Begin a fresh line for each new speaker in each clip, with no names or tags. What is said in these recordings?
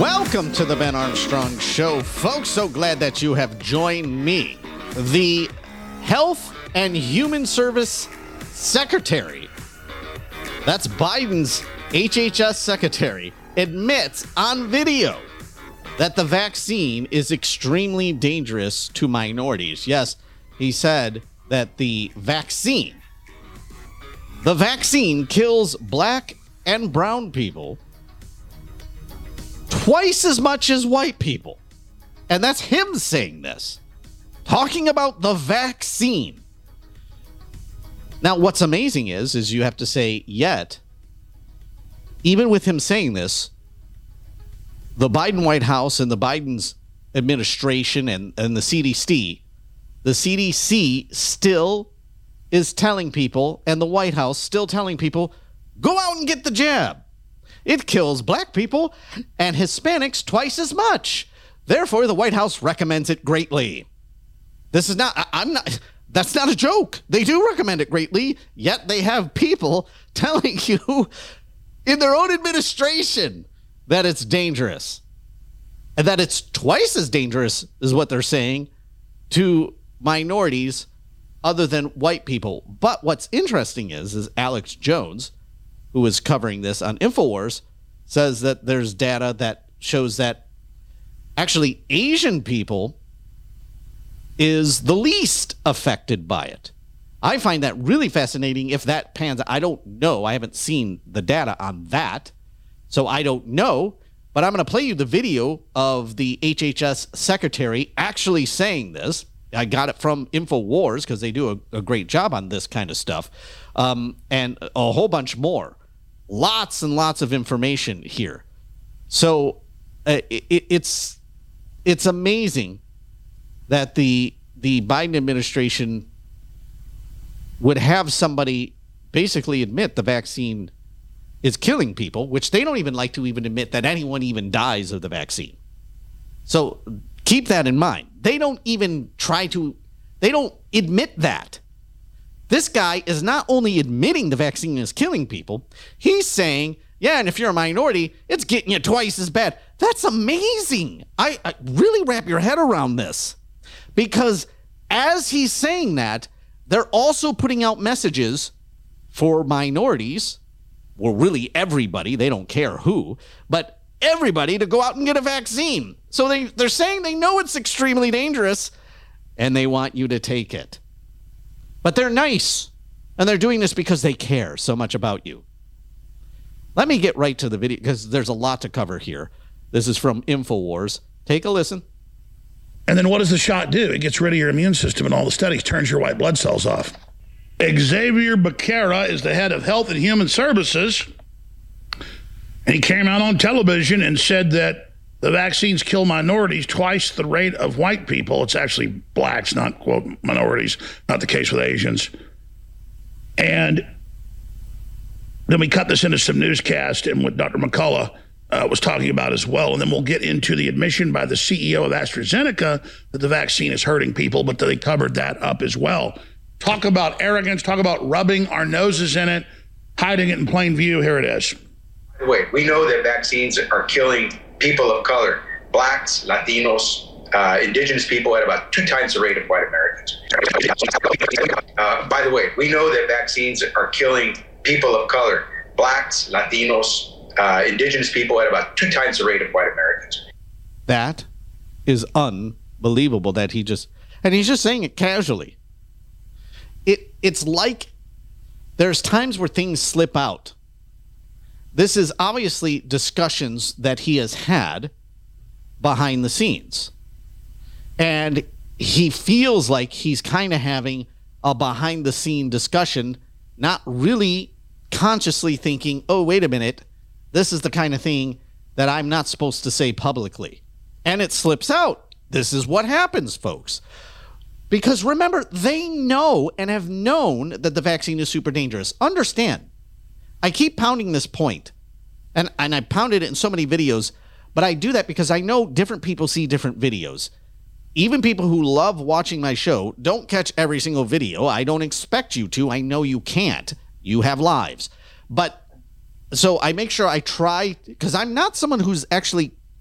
Welcome to the Ben Armstrong Show, folks. So glad that you have joined me. The Health and Human Service Secretary, that's Biden's HHS secretary, admits on video that the vaccine is extremely dangerous to minorities. Yes, he said that the vaccine kills black and brown people twice as much as white people. And that's him saying this, talking about the vaccine. Now, what's amazing is you have to say, yet, even with him saying this, the Biden White House and the Biden's administration and the CDC still is telling people, and the White House still telling people, go out and get the jab. It kills black people and Hispanics twice as much. Therefore, the White House recommends it greatly. That's not a joke. They do recommend it greatly, yet they have people telling you in their own administration that it's dangerous. And that it's twice as dangerous is what they're saying to minorities other than white people. But what's interesting is Alex Jones, who is covering this on InfoWars, says that there's data that shows that actually Asian people is the least affected by it. I find that really fascinating if that pans out. I don't know. I haven't seen the data on that, so I don't know. But I'm going to play you the video of the HHS secretary actually saying this. I got it from InfoWars because they do a great job on this kind of stuff, and a whole bunch more. Lots and lots of information here. So it's amazing that the Biden administration would have somebody basically admit the vaccine is killing people, which they don't even like to even admit that anyone even dies of the vaccine. So keep that in mind. They don't admit that. This guy is not only admitting the vaccine is killing people, he's saying, yeah, and if you're a minority, it's getting you twice as bad. That's amazing. I really wrap your head around this. Because as he's saying that, they're also putting out messages for minorities, well, really everybody, they don't care who, but everybody to go out and get a vaccine. So they're saying they know it's extremely dangerous, and they want you to take it. But they're nice, and they're doing this because they care so much about you. Let me get right to the video, because there's a lot to cover here. This is from InfoWars. Take a listen.
And then what does the shot do? It gets rid of your immune system in all the studies, turns your white blood cells off. Xavier Becerra is the head of Health and Human Services, and he came out on television and said that the vaccines kill minorities twice the rate of white people. It's actually blacks, not, quote, minorities. Not the case with Asians. And then we cut this into some newscast and what Dr. McCullough was talking about as well. And then we'll get into the admission by the CEO of AstraZeneca that the vaccine is hurting people, but they covered that up as well. Talk about arrogance, talk about rubbing our noses in it, hiding it in plain view. Here it is.
By the way, we know that vaccines are killing people of color, blacks, Latinos, indigenous people at about 2 times the rate of white Americans. By the way, we know that vaccines are killing people of color, blacks, Latinos, indigenous people at about 2 times the rate of white Americans.
That is unbelievable that he's just saying it casually. It's like there's times where things slip out. This is obviously discussions that he has had behind the scenes. And he feels like he's kind of having a behind the scene discussion, not really consciously thinking, oh, wait a minute, this is the kind of thing that I'm not supposed to say publicly. And it slips out. This is what happens, folks. Because remember, they know and have known that the vaccine is super dangerous. Understand, I keep pounding this point, and I pounded it in so many videos, but I do that because I know different people see different videos. Even people who love watching my show don't catch every single video. I don't expect you to. I know you can't. You have lives. But so I make sure I try, because I'm not someone who's actually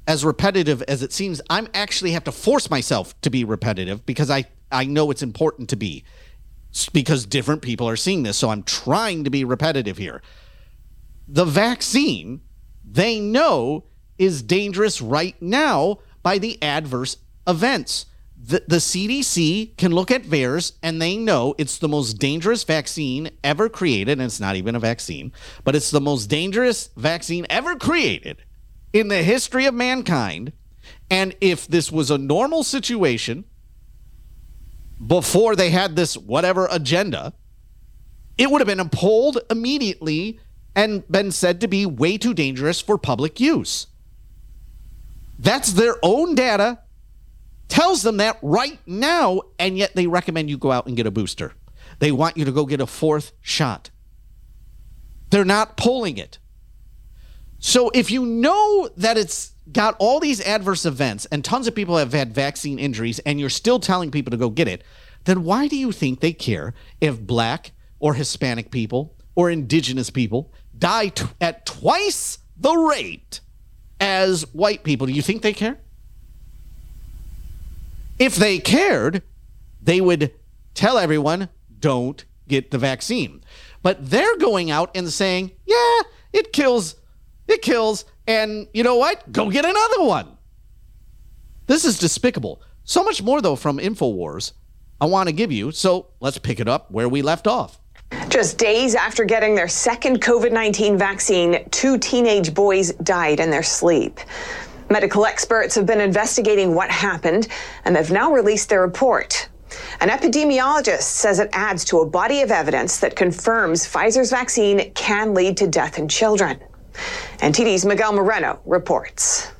as repetitive as it seems, I'm actually have to force myself to be repetitive because I know it's important to be, because different people are seeing this. So I'm trying to be repetitive here. The vaccine, they know, is dangerous right now by the adverse events. The CDC can look at VAERS and they know it's the most dangerous vaccine ever created. And it's not even a vaccine, but it's the most dangerous vaccine ever created in the history of mankind. And if this was a normal situation before they had this whatever agenda, it would have been pulled immediately and been said to be way too dangerous for public use. That's their own data, tells them that right now, and yet they recommend you go out and get a booster. They want you to go get a fourth shot. They're not pulling it. So if you know that it's got all these adverse events and tons of people have had vaccine injuries and you're still telling people to go get it, then why do you think they care if Black or Hispanic people or indigenous people die at twice the rate as white people? Do you think they care? If they cared, they would tell everyone, don't get the vaccine. But they're going out and saying, yeah, it kills, and you know what? Go get another one. This is despicable. So much more, though, from InfoWars I want to give you, so let's pick it up where we left off.
Just days after getting their second COVID-19 vaccine, 2 teenage boys died in their sleep. Medical experts have been investigating what happened, and they've now released their report. An epidemiologist says it adds to a body of evidence that confirms Pfizer's vaccine can lead to death in children. NTD's Miguel Moreno reports.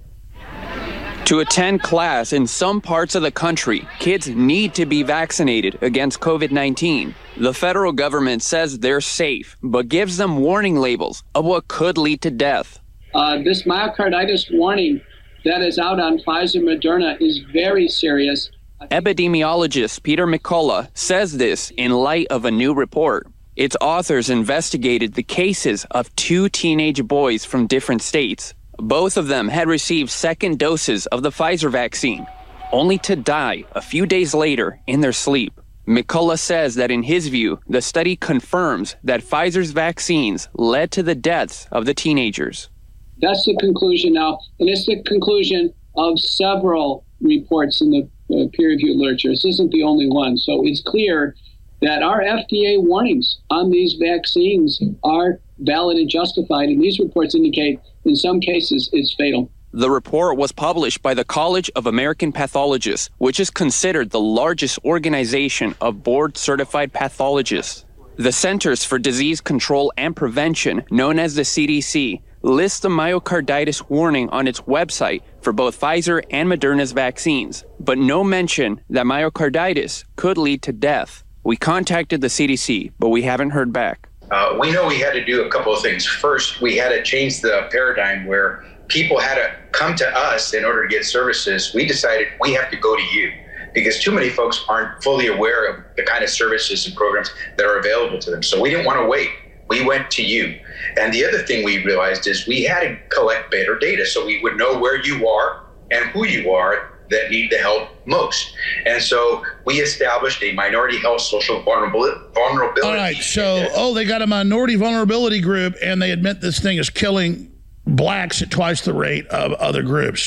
To attend class in some parts of the country, kids need to be vaccinated against COVID-19. The federal government says they're safe, but gives them warning labels of what could lead to death.
This myocarditis warning that is out on Pfizer Moderna is very serious.
Epidemiologist Peter McCullough says this in light of a new report. Its authors investigated the cases of 2 teenage boys from different states. Both of them had received second doses of the Pfizer vaccine, only to die a few days later in their sleep. McCullough says that in his view, the study confirms that Pfizer's vaccines led to the deaths of the teenagers.
That's the conclusion now, and it's the conclusion of several reports in the peer-reviewed literature. This isn't the only one. So it's clear that our FDA warnings on these vaccines are valid and justified, and these reports indicate in some cases it's fatal.
The report was published by the College of American Pathologists, which is considered the largest organization of board-certified pathologists. The Centers for Disease Control and Prevention, known as the CDC, lists the myocarditis warning on its website for both Pfizer and Moderna's vaccines, but no mention that myocarditis could lead to death. We contacted the CDC, but we haven't heard back.
We know we had to do a couple of things. First, we had to change the paradigm where people had to come to us in order to get services. We decided we have to go to you because too many folks aren't fully aware of the kind of services and programs that are available to them. So we didn't want to wait. We went to you. And the other thing we realized is we had to collect better data so we would know where you are and who you are that need the help most. And so we established a minority health social vulnerability.
All right, so, they got a minority vulnerability group, and they admit this thing is killing blacks at twice the rate of other groups.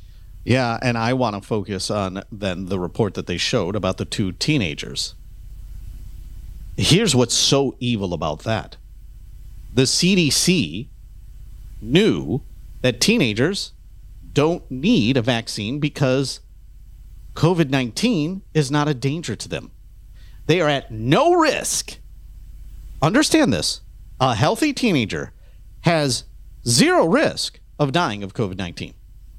Yeah, and I want to focus on then the report that they showed about the 2 teenagers. Here's what's so evil about that. The CDC knew that teenagers don't need a vaccine because COVID-19 is not a danger to them. They are at no risk. Understand this. A healthy teenager has 0 risk of dying of COVID-19.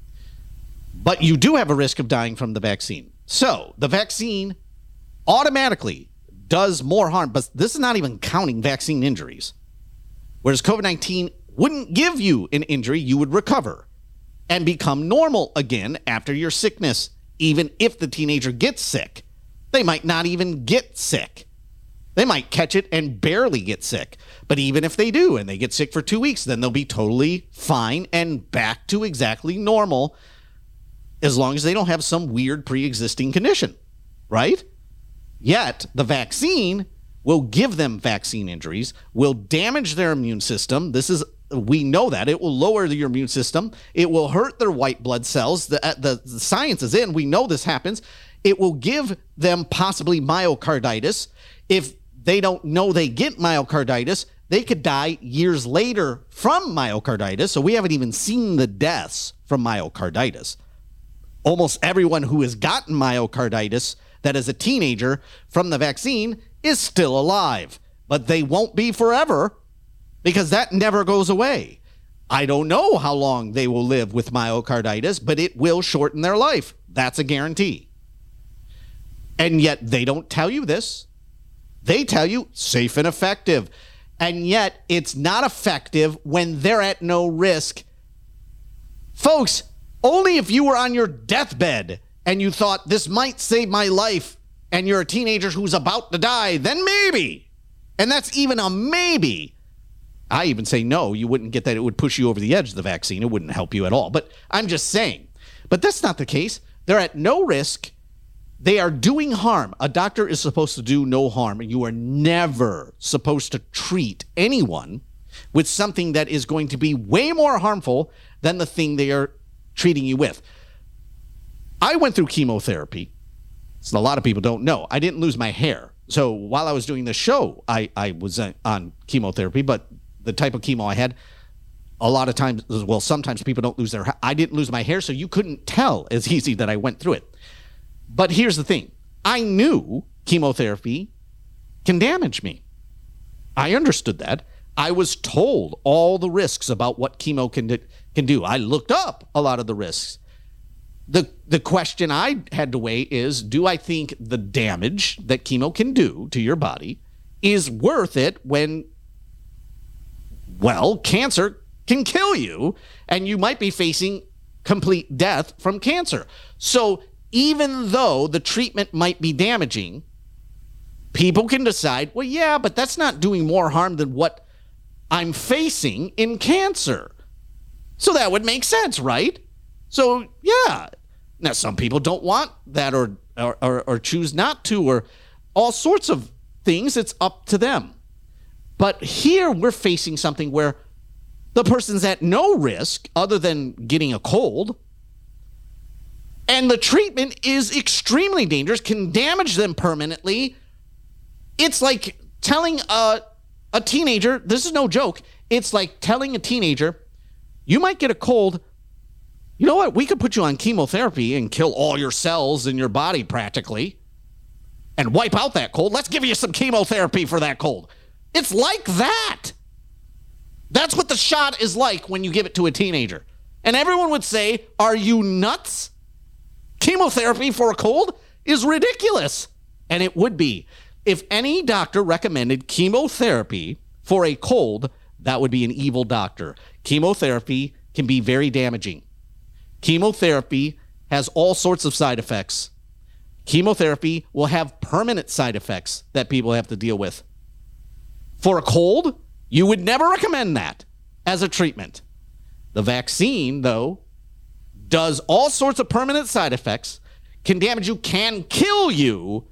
But you do have a risk of dying from the vaccine. So the vaccine automatically does more harm, but this is not even counting vaccine injuries. Whereas COVID-19 wouldn't give you an injury, you would recover and become normal again after your sickness. Even if the teenager gets sick, they might not even get sick. They might catch it and barely get sick. But even if they do and they get sick for 2 weeks, then they'll be totally fine and back to exactly normal as long as they don't have some weird pre-existing condition, right? Yet the vaccine will give them vaccine injuries, will damage their immune system. We know that. It will lower your immune system. It will hurt their white blood cells. The science is in. We know this happens. It will give them possibly myocarditis. If they don't know they get myocarditis, they could die years later from myocarditis. So we haven't even seen the deaths from myocarditis. Almost everyone who has gotten myocarditis that is a teenager from the vaccine is still alive, but they won't be forever because that never goes away. I don't know how long they will live with myocarditis, but it will shorten their life. That's a guarantee. And yet they don't tell you this. They tell you safe and effective. And yet it's not effective when they're at no risk. Folks, only if you were on your deathbed and you thought this might save my life and you're a teenager who's about to die, then maybe. And that's even a maybe. I even say no, you wouldn't get that. It would push you over the edge of the vaccine. It wouldn't help you at all. But I'm just saying. But that's not the case. They're at no risk. They are doing harm. A doctor is supposed to do no harm. And you are never supposed to treat anyone with something that is going to be way more harmful than the thing they are treating you with. I went through chemotherapy. So a lot of people don't know. I didn't lose my hair. So while I was doing the show, I was on chemotherapy, but the type of chemo I had, a lot of times, well, sometimes people don't lose their hair. I didn't lose my hair, so you couldn't tell as easy that I went through it. But here's the thing. I knew chemotherapy can damage me. I understood that. I was told all the risks about what chemo can do. I looked up a lot of the risks. The question I had to weigh is, do I think the damage that chemo can do to your body is worth it when, well, cancer can kill you and you might be facing complete death from cancer. So even though the treatment might be damaging, people can decide, well, yeah, but that's not doing more harm than what I'm facing in cancer. So that would make sense, right? So, yeah. Now, some people don't want that or choose not to, or all sorts of things. It's up to them. But here we're facing something where the person's at no risk other than getting a cold, and the treatment is extremely dangerous, can damage them permanently. It's like telling a teenager, this is no joke, it's like telling a teenager, you might get a cold. You know what? We could put you on chemotherapy and kill all your cells in your body practically and wipe out that cold. Let's give you some chemotherapy for that cold. It's like that. That's what the shot is like when you give it to a teenager. And everyone would say, are you nuts? Chemotherapy for a cold is ridiculous. And it would be. If any doctor recommended chemotherapy for a cold, that would be an evil doctor. Chemotherapy can be very damaging. Chemotherapy has all sorts of side effects. Chemotherapy will have permanent side effects that people have to deal with. For a cold, you would never recommend that as a treatment. The vaccine, though, does all sorts of permanent side effects, can damage you, can kill you.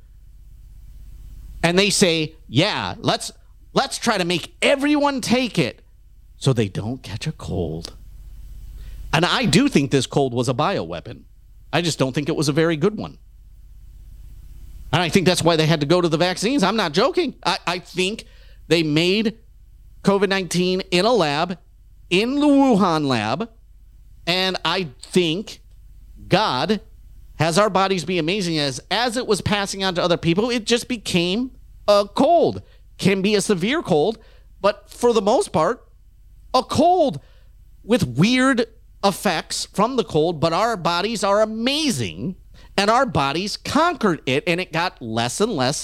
And they say, yeah, let's try to make everyone take it so they don't catch a cold. And I do think this cold was a bioweapon. I just don't think it was a very good one. And I think that's why they had to go to the vaccines. I'm not joking. I think they made COVID-19 in a lab, in the Wuhan lab, and I think God has our bodies be amazing. As it was passing on to other people, it just became a cold. Can be a severe cold, but for the most part, a cold with weird effects from the cold, but our bodies are amazing, and our bodies conquered it, and it got less and less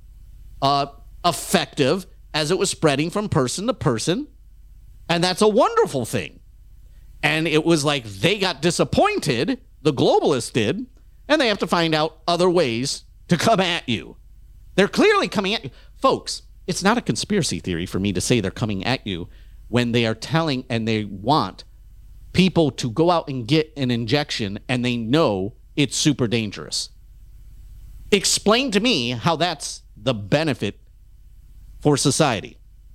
effective as it was spreading from person to person, and that's a wonderful thing. And it was like they got disappointed, the globalists did, and they have to find out other ways to come at you. They're clearly coming at you. folks, it's not a conspiracy theory for me to say they're coming at you when they are telling and they want people to go out and get an injection and they know it's super dangerous. Explain to me how that's the benefit for society.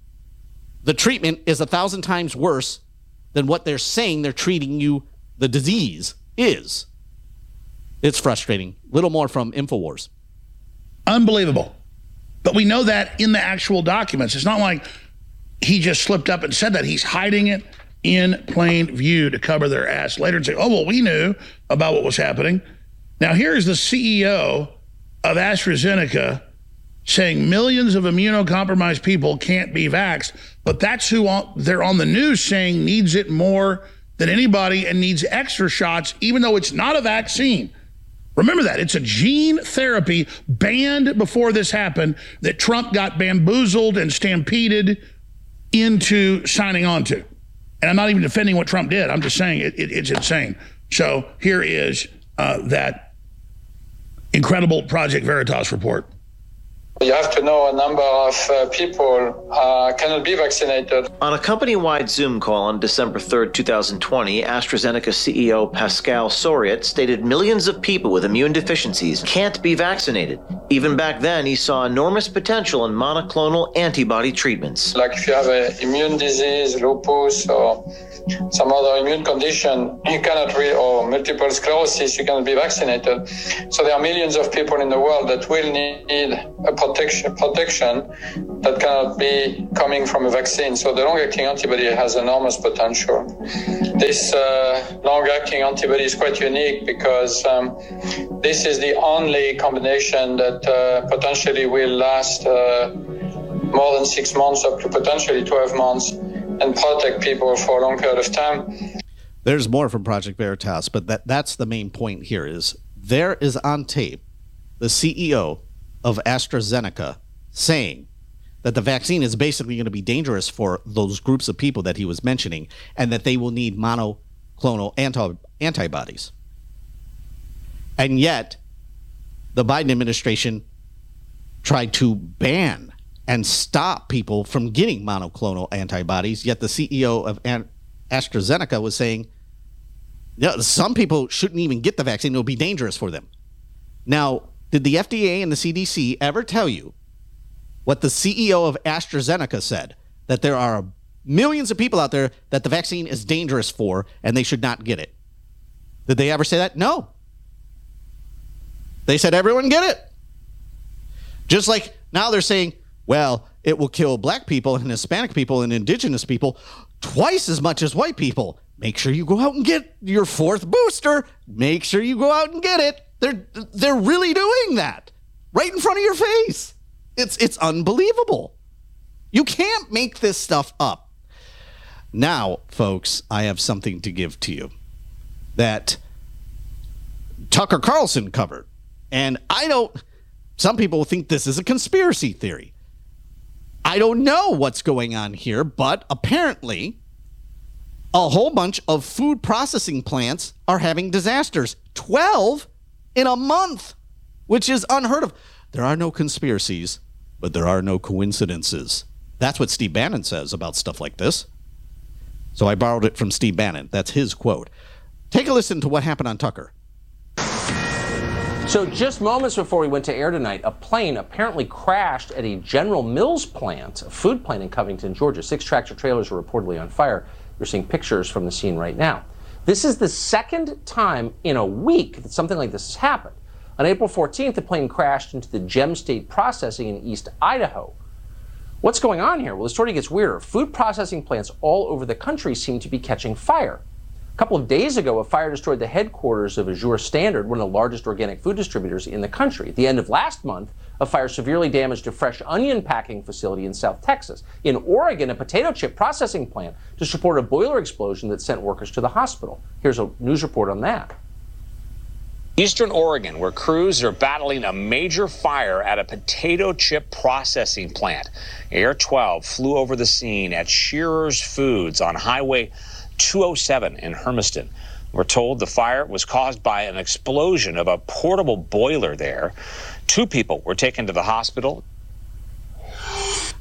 The treatment is 1,000 times worse than what they're saying they're treating you, the disease is. It's frustrating. Little more from InfoWars.
Unbelievable. But we know that in the actual documents. It's not like he just slipped up and said that. He's hiding it in plain view to cover their ass later and say, oh, well, we knew about what was happening. Now, here's the CEO of AstraZeneca saying millions of immunocompromised people can't be vaxxed, but that's who they're on the news saying needs it more than anybody and needs extra shots, even though it's not a vaccine. Remember that. It's a gene therapy banned before this happened that Trump got bamboozled and stampeded into signing on to. And I'm not even defending what Trump did. I'm just saying it's insane. So here is that incredible Project Veritas report.
You have to know a number of people cannot be vaccinated.
On a company-wide Zoom call on December 3rd, 2020, AstraZeneca CEO Pascal Soriot stated millions of people with immune deficiencies can't be vaccinated. Even back then, he saw enormous potential in monoclonal antibody treatments.
Like if you have an immune disease, lupus, or some other immune condition, you cannot or multiple sclerosis, you cannot be vaccinated. So there are millions of people in the world that will need a protection that cannot be coming from a vaccine. So the long-acting antibody has enormous potential. This long-acting antibody is quite unique because this is the only combination that potentially will last more than 6 months, up to potentially 12 months, and protect people for a long period of time.
There's more from Project Veritas, but that's the main point here is there is on tape the CEO of AstraZeneca saying that the vaccine is basically going to be dangerous for those groups of people that he was mentioning and that they will need monoclonal antibodies. And yet, the Biden administration tried to ban and stop people from getting monoclonal antibodies, yet the CEO of AstraZeneca was saying, yeah, some people shouldn't even get the vaccine. It'll be dangerous for them. Now, did the FDA and the CDC ever tell you what the CEO of AstraZeneca said, that there are millions of people out there that the vaccine is dangerous for and they should not get it? Did they ever say that? No. They said everyone get it. Just like now they're saying, well, it will kill black people and Hispanic people and indigenous people twice as much as white people. Make sure you go out and get your 4th booster. Make sure you go out and get it. They're really doing that right in front of your face. It's unbelievable. You can't make this stuff up. Now, folks, I have something to give to you that Tucker Carlson covered. And some people think this is a conspiracy theory. I don't know what's going on here, but apparently a whole bunch of food processing plants are having disasters. 12 in a month, which is unheard of. There are no conspiracies, but there are no coincidences. That's what Steve Bannon says about stuff like this. So I borrowed it from Steve Bannon. That's his quote. Take a listen to what happened on Tucker.
So just moments before we went to air tonight, a plane apparently crashed at a General Mills plant, a food plant in Covington, Georgia. 6 tractor trailers were reportedly on fire. You're seeing pictures from the scene right now. This is the second time in a week that something like this has happened. On April 14th, the plane crashed into the Gem State Processing in East Idaho. What's going on here? Well, the story gets weirder. Food processing plants all over the country seem to be catching fire. A couple of days ago, a fire destroyed the headquarters of Azure Standard, one of the largest organic food distributors in the country. At the end of last month, a fire severely damaged a fresh onion packing facility in South Texas. In Oregon, a potato chip processing plant just reported a boiler explosion that sent workers to the hospital. Here's a news report on that.
Eastern Oregon, where crews are battling a major fire at a potato chip processing plant. Air 12 flew over the scene at Shearer's Foods on Highway 207 in Hermiston. We're told the fire was caused by an explosion of a portable boiler there. 2 people were taken to the hospital.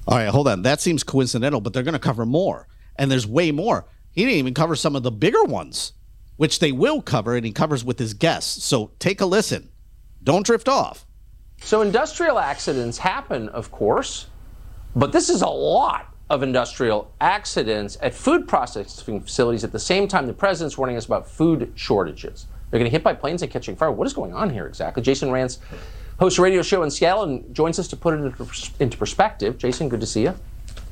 All right, hold on. That seems coincidental, but they're going to cover more. And there's way more. He didn't even cover some of the bigger ones, which they will cover, and he covers with his guests. So take a listen. Don't drift off.
So industrial accidents happen, of course, but this is a lot of industrial accidents at food processing facilities. At the same time, the president's warning us about food shortages. They're getting hit by planes and catching fire. What is going on here exactly? Jason Rantz hosts a radio show in Seattle and joins us to put it into perspective. Jason, good to see you.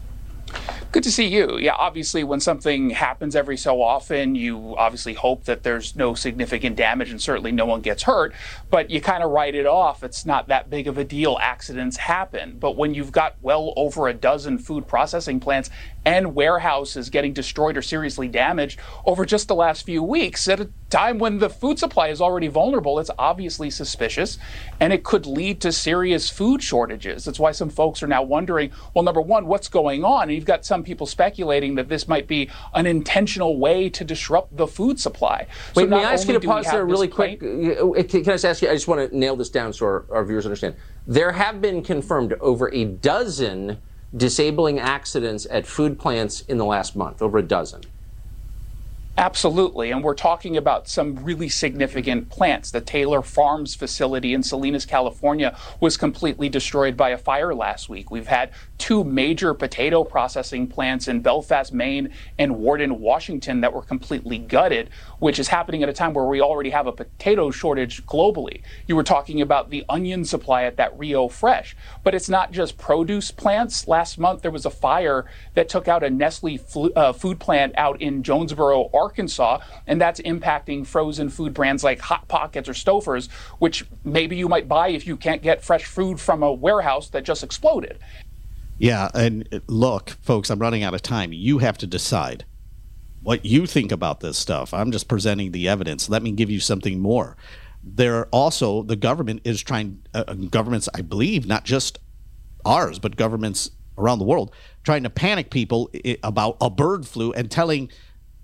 Good to see you. Yeah, obviously, when something happens every so often, you obviously hope that there's no significant damage and certainly no one gets hurt, but you kind of write it off. It's not that big of a deal. Accidents happen. But when you've got well over a dozen food processing plants and warehouses getting destroyed or seriously damaged over just the last few weeks, at a time when the food supply is already vulnerable, it's obviously suspicious, and it could lead to serious food shortages. That's why some folks are now wondering, well, number one, what's going on? And you've got some people speculating that this might be an intentional way to disrupt the food supply.
Wait, may I ask you to pause there really quick? Can I just ask you, I just want to nail this down so our viewers understand. There have been confirmed over a dozen disabling accidents at food plants in the last month, over a dozen.
Absolutely, and we're talking about some really significant plants. The Taylor Farms facility in Salinas, California was completely destroyed by a fire last week. We've had two major potato processing plants in Belfast, Maine and Warden, Washington that were completely gutted, which is happening at a time where we already have a potato shortage globally. You were talking about the onion supply at that Rio Fresh, but it's not just produce plants. Last month there was a fire that took out a Nestle food plant out in Jonesboro, Arkansas, and that's impacting frozen food brands like Hot Pockets or Stouffer's, which maybe you might buy if you can't get fresh food from a warehouse that just exploded.
Yeah, and look, folks, I'm running out of time. You have to decide what you think about this stuff. I'm just presenting the evidence. Let me give you something more. There also, the government is trying, governments, I believe, not just ours, but governments around the world, trying to panic people about a bird flu and telling,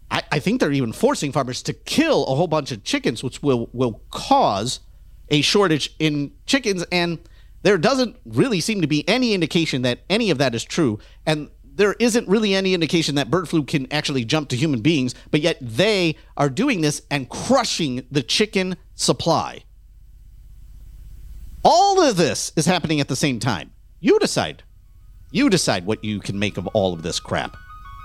I think they're even forcing farmers to kill a whole bunch of chickens, which will cause a shortage in chickens. And there doesn't really seem to be any indication that any of that is true. And there isn't really any indication that bird flu can actually jump to human beings, but yet they are doing this and crushing the chicken supply. All of this is happening at the same time. You decide. You decide what you can make of all of this crap.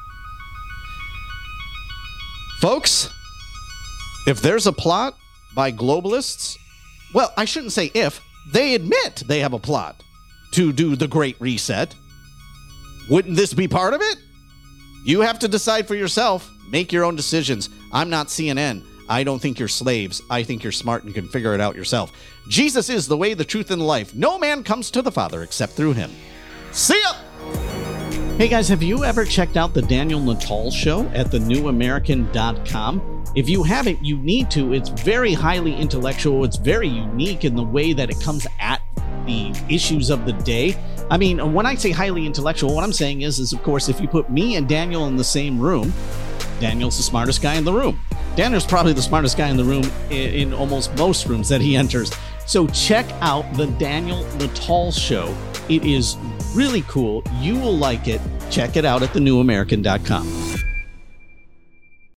Folks, if there's a plot by globalists, well, I shouldn't say if, they admit they have a plot to do the Great Reset. Wouldn't this be part of it? You have to decide for yourself. Make your own decisions. I'm not CNN. I don't think you're slaves. I think you're smart and can figure it out yourself. Jesus is the way, the truth, and the life. No man comes to the Father except through him. See ya! Hey guys, have you ever checked out the Daniel Natal Show at thenewamerican.com? If you haven't, you need to. It's very highly intellectual. It's very unique in the way that it comes at the issues of the day. I mean, when I say highly intellectual, what I'm saying is of course, if you put me and Daniel in the same room, Daniel's the smartest guy in the room. Daniel's probably the smartest guy in the room in almost most rooms that he enters. So check out the Daniel Natal Show. It is really cool. You will like it. Check it out at thenewamerican.com.